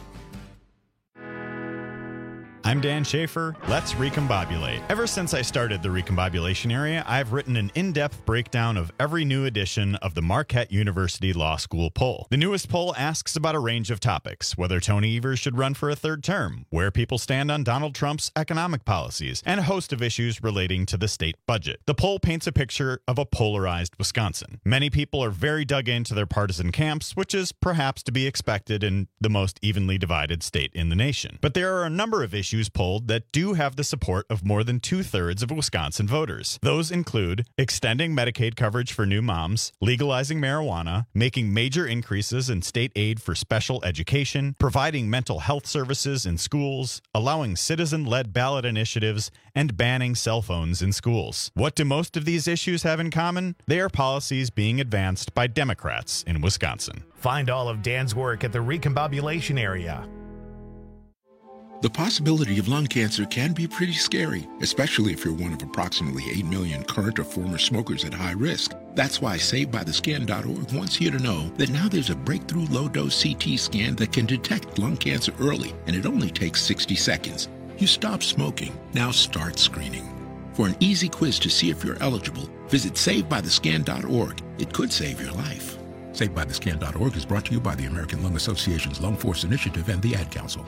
I'm Dan Schaefer. Let's recombobulate. Ever since I started the Recombobulation Area, I've written an in-depth breakdown of every new edition of the Marquette University Law School poll. The newest poll asks about a range of topics: whether Tony Evers should run for a third term, where people stand on Donald Trump's economic policies, and a host of issues relating to the state budget. The poll paints a picture of a polarized Wisconsin. Many people are very dug into their partisan camps, which is perhaps to be expected in the most evenly divided state in the nation. But there are a number of issues polled that do have the support of more than 2/3 of Wisconsin voters. Those include extending Medicaid coverage for new moms, legalizing marijuana, making major increases in state aid for special education, providing mental health services in schools, allowing citizen-led ballot initiatives, and banning cell phones in schools. What do most of these issues have in common? They are policies being advanced by Democrats in Wisconsin. Find all of Dan's work at the Recombobulation Area. The possibility of lung cancer can be pretty scary, especially if you're one of approximately 8 million current or former smokers at high risk. That's why SavedByTheScan.org wants you to know that now there's a breakthrough low-dose CT scan that can detect lung cancer early, and it only takes 60 seconds. You stop smoking, now start screening. For an easy quiz to see if you're eligible, visit SavedByTheScan.org. It could save your life. SavedByTheScan.org is brought to you by the American Lung Association's Lung Force Initiative and the Ad Council.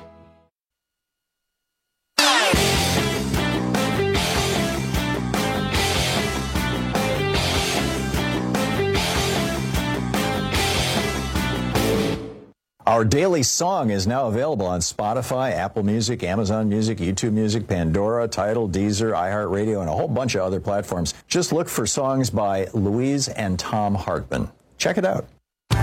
Our daily song is now available on Spotify, Apple Music, Amazon Music, YouTube Music, Pandora, Tidal, Deezer, iHeartRadio, and a whole bunch of other platforms. Just look for songs by Louise and Tom Hartman. Check it out.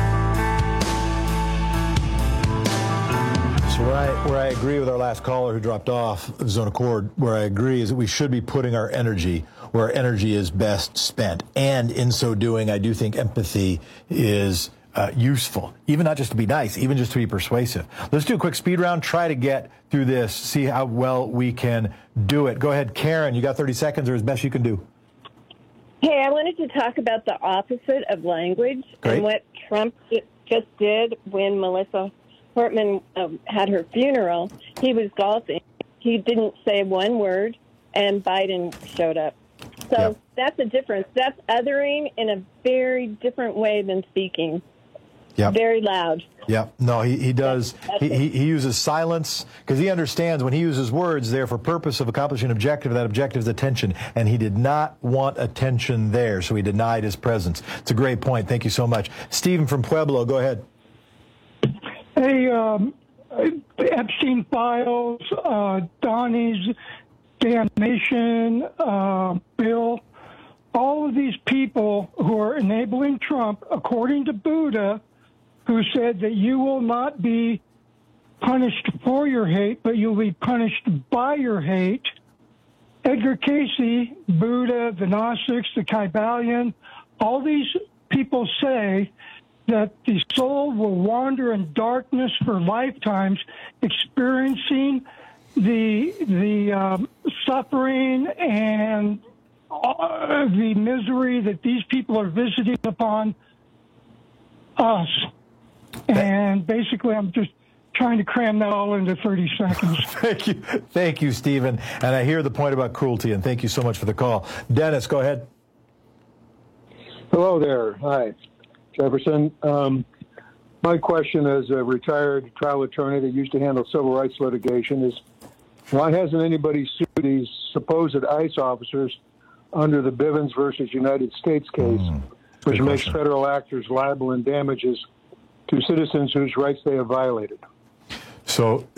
So where I agree with our last caller who dropped off Zone Accord, where I agree is that we should be putting our energy where our energy is best spent. And in so doing, I do think empathy is useful, even not just to be nice, even just to be persuasive. Let's do a quick speed round, try to get through this, see how well we can do it. Go ahead, Karen, you got 30 seconds or as best you can do. Hey, I wanted to talk about the opposite of language. Great. And what Trump just did when Melissa Portman had her funeral. He was golfing. He didn't say one word, and Biden showed up. So That's a difference. That's othering in a very different way than speaking. Yep. Very loud. Yeah, no, he does. He uses silence because he understands when he uses words, they're for purpose of accomplishing an objective. That objective is attention, and he did not want attention there, so he denied his presence. It's a great point. Thank you so much. Stephen from Pueblo, go ahead. Hey, Epstein files, Donnie's damnation bill, all of these people who are enabling Trump, according to Buddha, who said that you will not be punished for your hate, but you'll be punished by your hate. Edgar Cayce, Buddha, the Gnostics, the Kybalion, all these people say that the soul will wander in darkness for lifetimes, experiencing the suffering and the misery that these people are visiting upon us. And basically, I'm just trying to cram that all into 30 seconds. Thank you, Stephen. And I hear the point about cruelty, and thank you so much for the call. Dennis, go ahead. Hello there. Hi, Jefferson. My question as a retired trial attorney that used to handle civil rights litigation is, why hasn't anybody sued these supposed ICE officers under the Bivens versus United States case, which makes federal actors liable in damages to citizens whose rights they have violated? So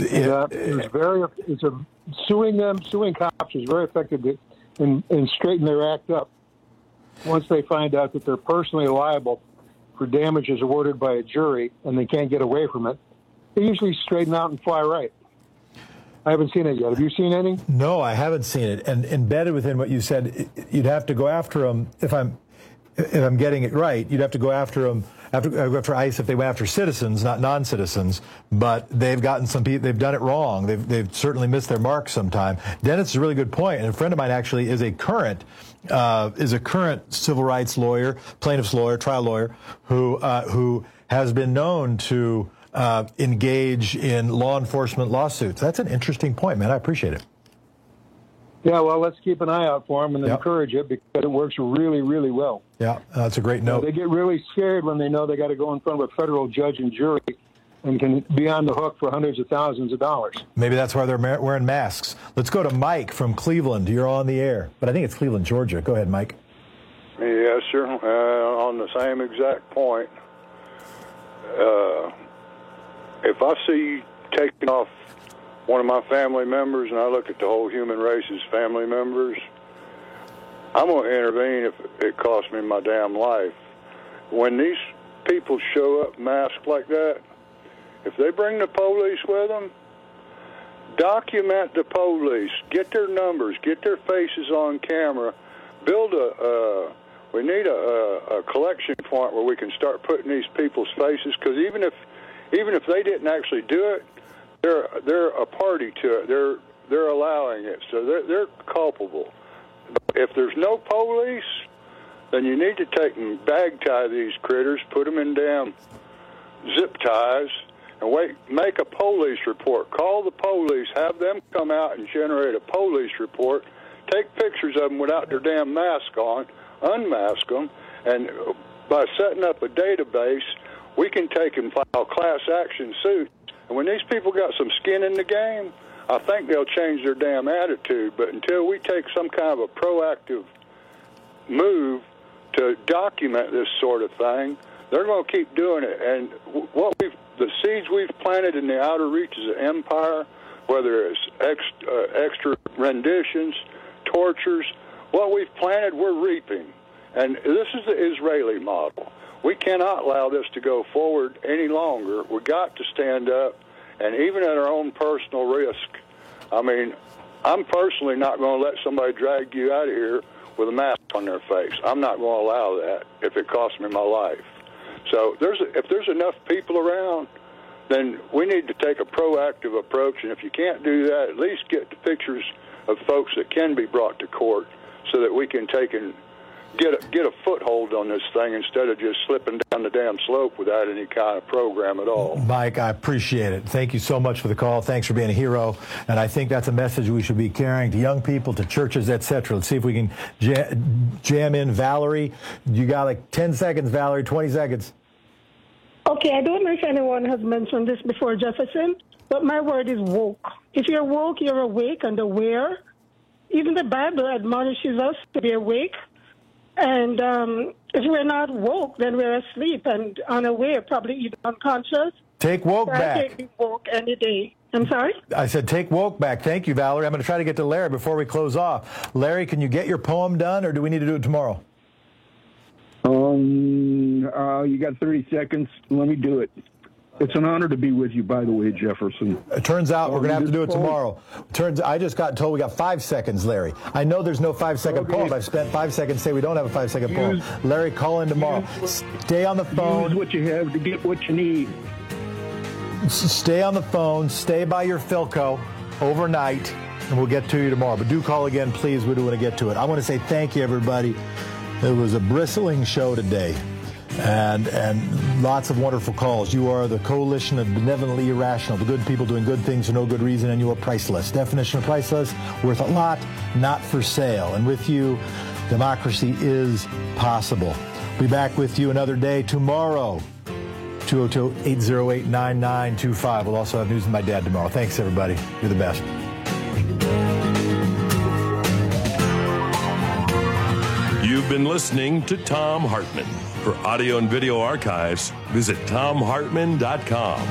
suing cops is very effective in straighten their act up. Once they find out that they're personally liable for damages awarded by a jury and they can't get away from it, they usually straighten out and fly right. I haven't seen it yet. Have you seen any? No, I haven't seen it. And embedded within what you said, you'd have to go after them. If I'm getting it right, you'd have to go after them. After ICE, if they went after citizens, not non-citizens, but they've gotten some people, they've done it wrong. They've certainly missed their mark sometime. Dennis is a really good point, and a friend of mine actually is a current civil rights lawyer, plaintiff's lawyer, trial lawyer, who has been known to engage in law enforcement lawsuits. That's an interesting point, man. I appreciate it. Yeah, well, let's keep an eye out for them and encourage it because it works really, really well. Yeah, that's a great note. They get really scared when they know they got to go in front of a federal judge and jury and can be on the hook for hundreds of thousands of dollars. Maybe that's why they're wearing masks. Let's go to Mike from Cleveland. You're on the air, but I think it's Cleveland, Georgia. Go ahead, Mike. Yes, sir. On the same exact point, if I see you taking off one of my family members, and I look at the whole human race's family members, I'm going to intervene if it costs me my damn life. When these people show up masked like that, if they bring the police with them, document the police, get their numbers, get their faces on camera, we need a collection point where we can start putting these people's faces, because even if they didn't actually do it, they're a party to it. They're allowing it, so they're culpable. If there's no police, then you need to take and bag tie these critters, put them in damn zip ties, and make a police report. Call the police, have them come out and generate a police report. Take pictures of them without their damn mask on, unmask them, and by setting up a database, we can take and file class action suits. And when these people got some skin in the game, I think they'll change their damn attitude. But until we take some kind of a proactive move to document this sort of thing, they're going to keep doing it. And the seeds we've planted in the outer reaches of empire, whether it's extra renditions, tortures, what we've planted, we're reaping. And this is the Israeli model. We cannot allow this to go forward any longer. We've got to stand up, and even at our own personal risk. I mean, I'm personally not going to let somebody drag you out of here with a mask on their face. I'm not going to allow that if it costs me my life. So if there's enough people around, then we need to take a proactive approach, and if you can't do that, at least get the pictures of folks that can be brought to court so that we can take and get a foothold on this thing instead of just slipping down the damn slope without any kind of program at all. Mike, I appreciate it. Thank you so much for the call. Thanks for being a hero. And I think that's a message we should be carrying to young people, to churches, etc. Let's see if we can jam in Valerie. You got like 10 seconds, Valerie, 20 seconds. Okay, I don't know if anyone has mentioned this before, Jefferson, but my word is woke. If you're woke, you're awake and aware. Even the Bible admonishes us to be awake. And if we're not woke, then we're asleep and unaware, probably even unconscious. Take woke back. I can't be woke any day. I'm sorry? I said take woke back. Thank you, Valerie. I'm going to try to get to Larry before we close off. Larry, can you get your poem done, or do we need to do it tomorrow? You got 30 seconds. Let me do it. It's an honor to be with you, by the way, Jefferson. It turns out we're going to have to do it tomorrow. I just got told we got 5 seconds, Larry. I know there's no 5-second poem. I've spent 5 seconds saying we don't have a 5-second poem. Larry, call in tomorrow. Stay on the phone. Use what you have to get what you need. Stay on the phone. Stay by your Philco overnight, and we'll get to you tomorrow. But do call again, please. We do want to get to it. I want to say thank you, everybody. It was a bristling show today. And lots of wonderful calls. You are the coalition of benevolently irrational, the good people doing good things for no good reason, and you are priceless. Definition of priceless, worth a lot, not for sale. And with you, democracy is possible. Be back with you another day tomorrow. 202-808-9925. We'll also have news with my dad tomorrow. Thanks, everybody. You're the best. You've been listening to Thom Hartmann. For audio and video archives, visit ThomHartmann.com.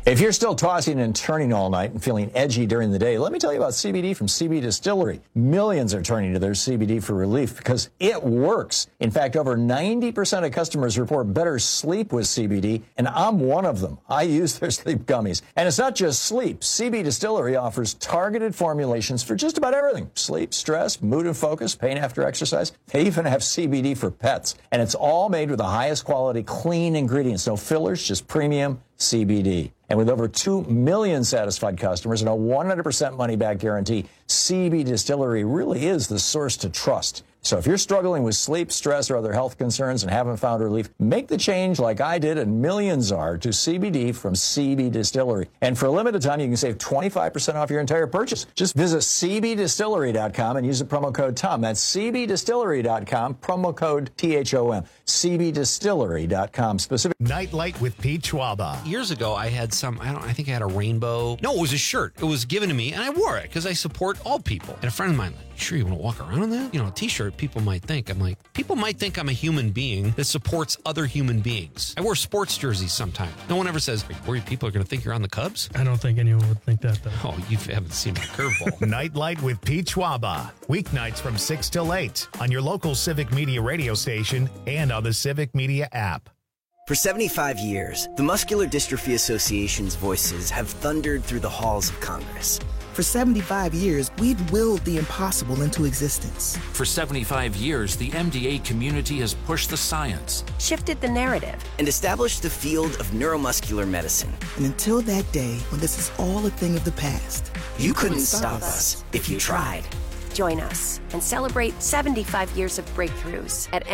If you're still tossing and turning all night and feeling edgy during the day, let me tell you about CBD from CB Distillery. Millions are turning to their CBD for relief because it works. In fact, over 90% of customers report better sleep with CBD, and I'm one of them. I use their sleep gummies. And it's not just sleep. CB Distillery offers targeted formulations for just about everything. Sleep, stress, mood and focus, pain after exercise. They even have CBD for pets. And it's all made with the highest quality, clean ingredients. No fillers, just premium CBD. And with over 2 million satisfied customers and a 100% money-back guarantee, CB Distillery really is the source to trust. So if you're struggling with sleep, stress, or other health concerns and haven't found relief, make the change like I did and millions are to CBD from CB Distillery. And for a limited time, you can save 25% off your entire purchase. Just visit cbdistillery.com and use the promo code TOM. That's cbdistillery.com, promo code THOM. cbdistillery.com. Specific Nightlight with Pete Schwaba. Years ago, I had I think I had a rainbow. No, it was a shirt. It was given to me, and I wore it because I support all people. And a friend of mine, sure you want to walk around in that? You know, a t-shirt, people might think I'm a human being that supports other human beings. I wear sports jerseys sometimes. No one ever says, are you worried people are going to think you're on the Cubs? I don't think anyone would think that, though. Oh, you haven't seen my curveball. Nightlight with Pete Schwaba. Weeknights from 6 till 8 on your local Civic Media radio station and on the Civic Media app. For 75 years, the Muscular Dystrophy Association's voices have thundered through the halls of Congress. For 75 years, we've willed the impossible into existence. For 75 years, the MDA community has pushed the science, shifted the narrative, and established the field of neuromuscular medicine. And until that day, when this is all a thing of the past, you couldn't stop us if you tried. Join us and celebrate 75 years of breakthroughs at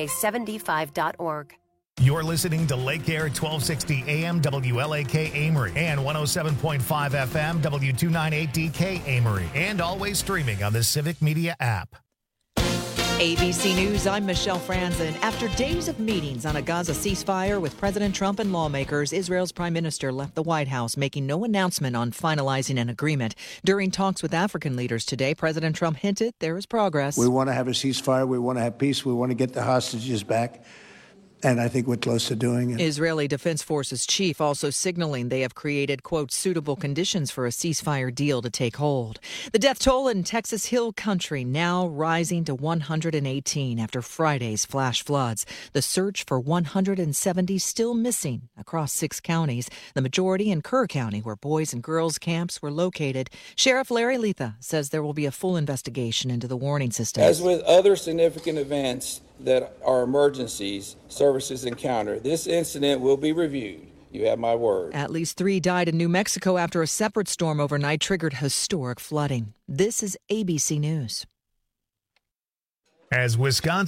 MDA75.org. You're listening to Lake Air 1260 AM WLAK Amory and 107.5 FM W298DK Amory, and always streaming on the Civic Media app. ABC News, I'm Michelle Franzen. After days of meetings on a Gaza ceasefire with President Trump and lawmakers, Israel's prime minister left the White House, making no announcement on finalizing an agreement. During talks with African leaders today, President Trump hinted there is progress. We want to have a ceasefire. We want to have peace. We want to get the hostages back. And I think we're close to doing it. Israeli Defense Forces chief also signaling they have created, quote, suitable conditions for a ceasefire deal to take hold. The death toll in Texas Hill Country now rising to 118 after Friday's flash floods. The search for 170 still missing across 6 counties, the majority in Kerr County, where boys and girls camps were located. Sheriff Larry Letha says there will be a full investigation into the warning system. As with other significant events that are emergencies services encounter, this incident will be reviewed. You have my word. At least 3 died in New Mexico after a separate storm overnight triggered historic flooding. This is ABC News. As Wisconsin